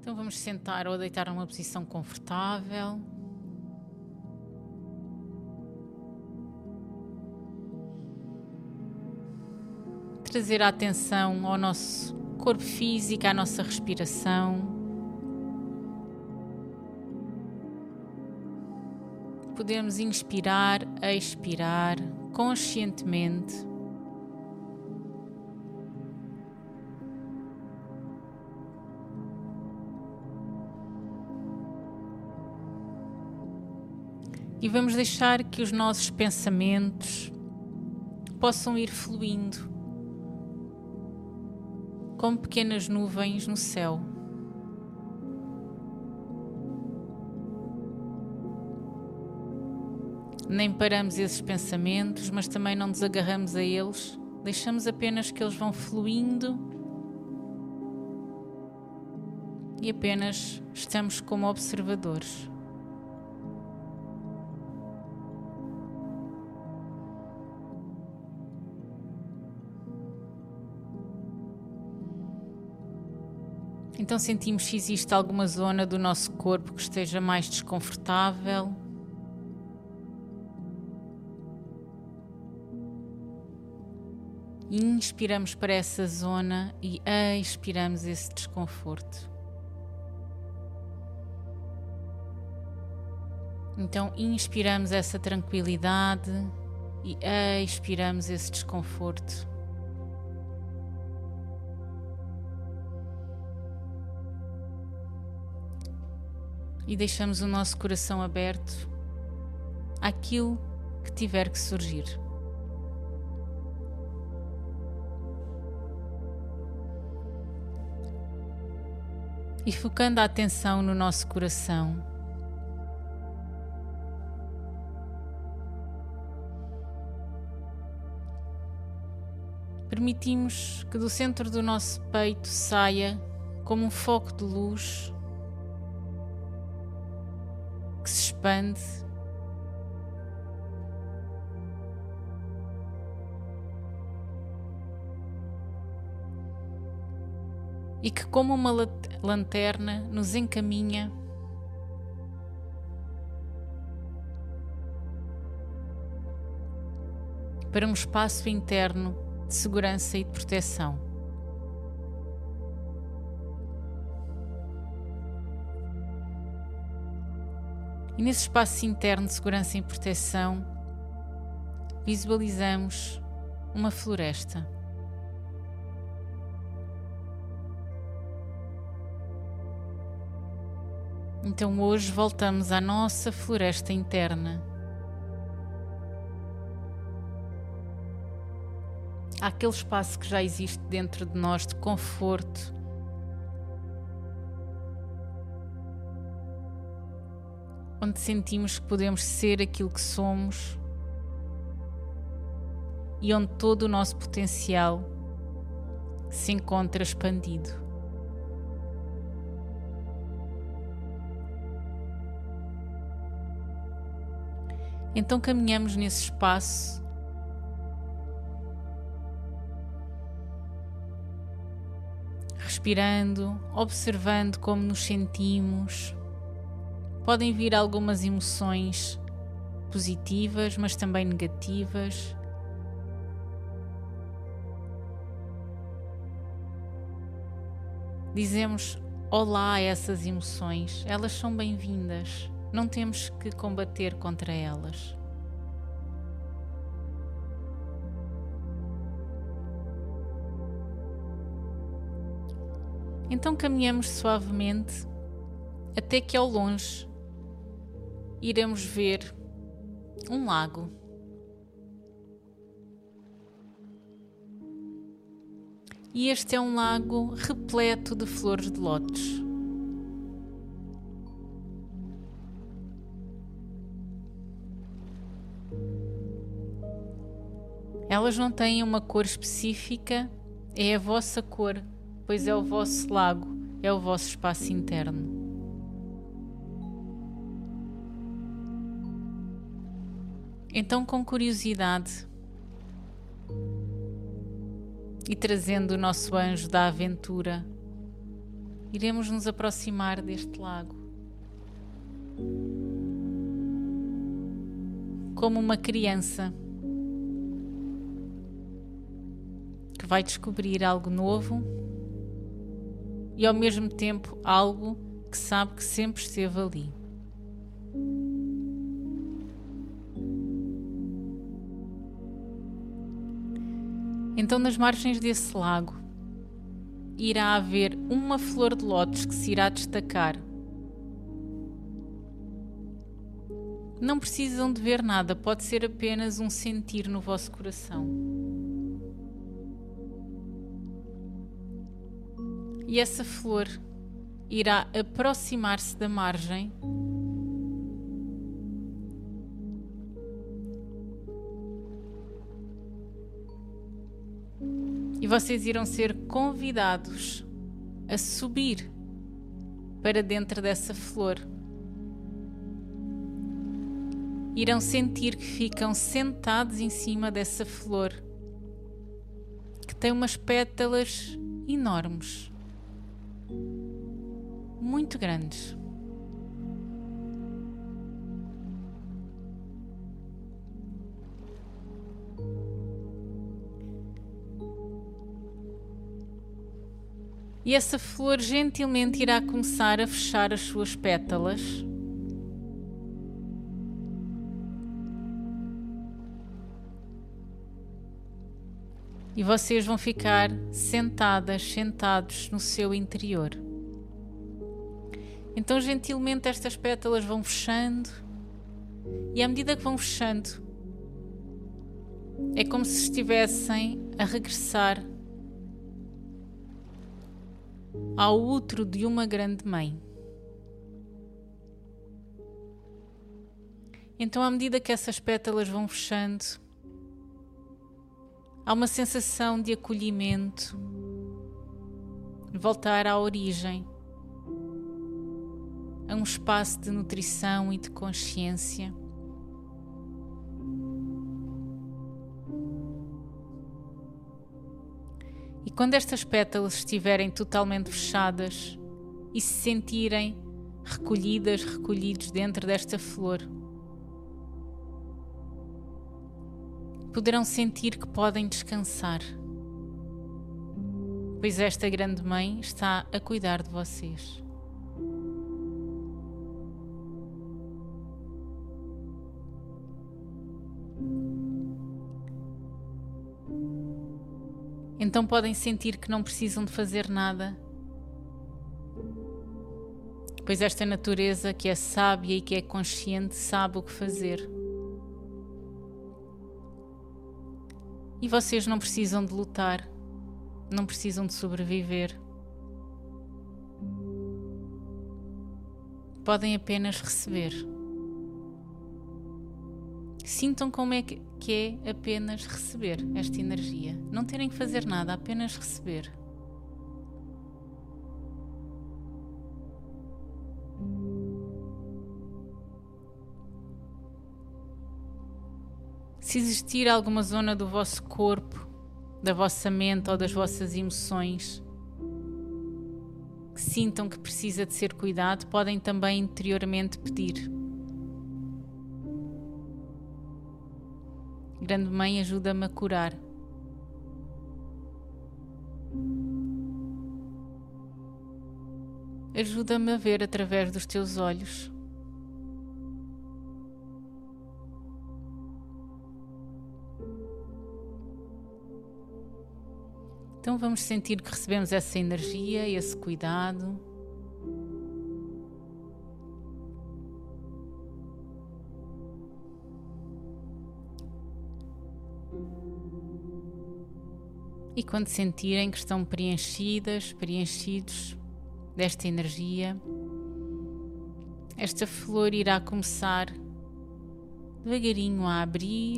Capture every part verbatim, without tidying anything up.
Então vamos sentar ou deitar numa posição confortável. Trazer a atenção ao nosso corpo físico, à nossa respiração. Podemos inspirar, expirar conscientemente. E vamos deixar que os nossos pensamentos possam ir fluindo como pequenas nuvens no céu. Nem paramos esses pensamentos, mas também não nos agarramos a eles. Deixamos apenas que eles vão fluindo e apenas estamos como observadores. Então sentimos se existe alguma zona do nosso corpo que esteja mais desconfortável. Inspiramos para essa zona e expiramos esse desconforto. Então inspiramos essa tranquilidade e expiramos esse desconforto. E deixamos o nosso coração aberto àquilo que tiver que surgir. E focando a atenção no nosso coração, permitimos que do centro do nosso peito saia como um foco de luz que se expande e que, como uma lanterna, nos encaminha para um espaço interno de segurança e de proteção. E nesse espaço interno de segurança e proteção, visualizamos uma floresta. Então hoje voltamos à nossa floresta interna, àquele espaço que já existe dentro de nós de conforto, onde sentimos que podemos ser aquilo que somos e onde todo o nosso potencial se encontra expandido. Então caminhamos nesse espaço respirando, observando como nos sentimos. Podem vir algumas emoções positivas, mas também negativas. Dizemos olá a essas emoções, elas são bem-vindas, não temos que combater contra elas. Então caminhamos suavemente até que ao longe iremos ver um lago. E este é um lago repleto de flores de lótus. Elas não têm uma cor específica, é a vossa cor, pois é o vosso lago, é o vosso espaço interno. Então, com curiosidade e trazendo o nosso anjo da aventura iremos nos aproximar deste lago como uma criança que vai descobrir algo novo e ao mesmo tempo algo que sabe que sempre esteve ali. Então, nas margens desse lago, irá haver uma flor de lótus que se irá destacar. Não precisam de ver nada, pode ser apenas um sentir no vosso coração. E essa flor irá aproximar-se da margem e vocês irão ser convidados a subir para dentro dessa flor. Irão sentir que ficam sentados em cima dessa flor, que tem umas pétalas enormes, muito grandes. E essa flor gentilmente irá começar a fechar as suas pétalas. E vocês vão ficar sentadas, sentados no seu interior. Então, gentilmente, estas pétalas vão fechando. E à medida que vão fechando, é como se estivessem a regressar ao útero de uma grande mãe. Então, à medida que essas pétalas vão fechando, há uma sensação de acolhimento, de voltar à origem, a um espaço de nutrição e de consciência. E quando estas pétalas estiverem totalmente fechadas e se sentirem recolhidas, recolhidos dentro desta flor, poderão sentir que podem descansar, pois esta grande mãe está a cuidar de vocês. Então podem sentir que não precisam de fazer nada, pois esta natureza que é sábia e que é consciente sabe o que fazer. E vocês não precisam de lutar, não precisam de sobreviver. Podem apenas receber. Sintam como é que é apenas receber esta energia. Não terem que fazer nada, apenas receber. Se existir alguma zona do vosso corpo, da vossa mente ou das vossas emoções que sintam que precisa de ser cuidado, podem também interiormente pedir. Grande Mãe, ajuda-me a curar. Ajuda-me a ver através dos teus olhos. Então vamos sentir que recebemos essa energia, esse cuidado. E quando sentirem que estão preenchidas, preenchidos desta energia, esta flor irá começar devagarinho a abrir.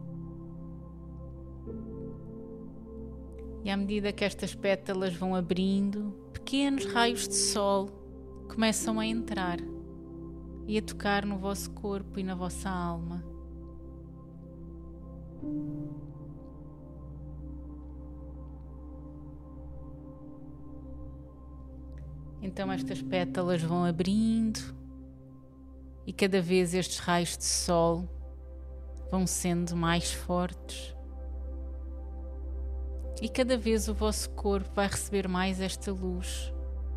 E à medida que estas pétalas vão abrindo, pequenos raios de sol começam a entrar e a tocar no vosso corpo e na vossa alma. Então estas pétalas vão abrindo e cada vez estes raios de sol vão sendo mais fortes e cada vez o vosso corpo vai receber mais esta luz,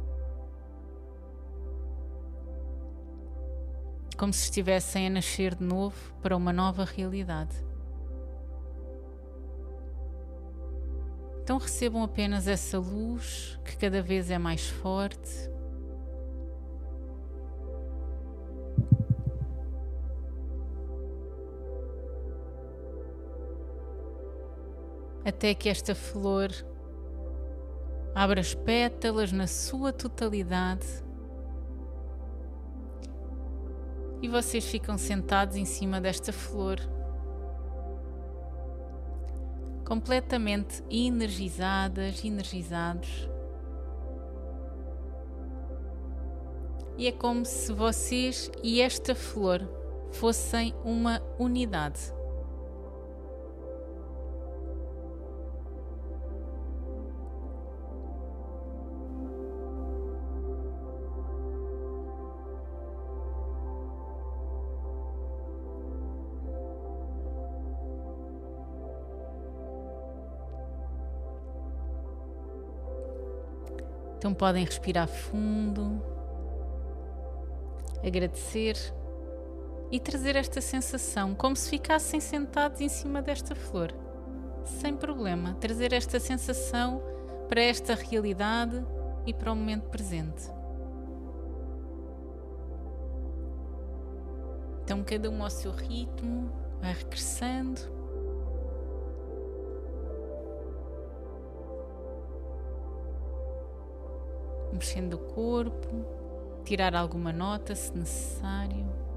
como se estivessem a nascer de novo para uma nova realidade. Então recebam apenas essa luz que cada vez é mais forte. Até que esta flor abra as pétalas na sua totalidade e vocês ficam sentados em cima desta flor, completamente energizadas, energizados. E é como se vocês e esta flor fossem uma unidade. Então podem respirar fundo, agradecer e trazer esta sensação, como se ficassem sentados em cima desta flor, sem problema. Trazer esta sensação para esta realidade e para o momento presente. Então cada um ao seu ritmo, vai regressando. Mexendo o corpo, tirar alguma nota se necessário.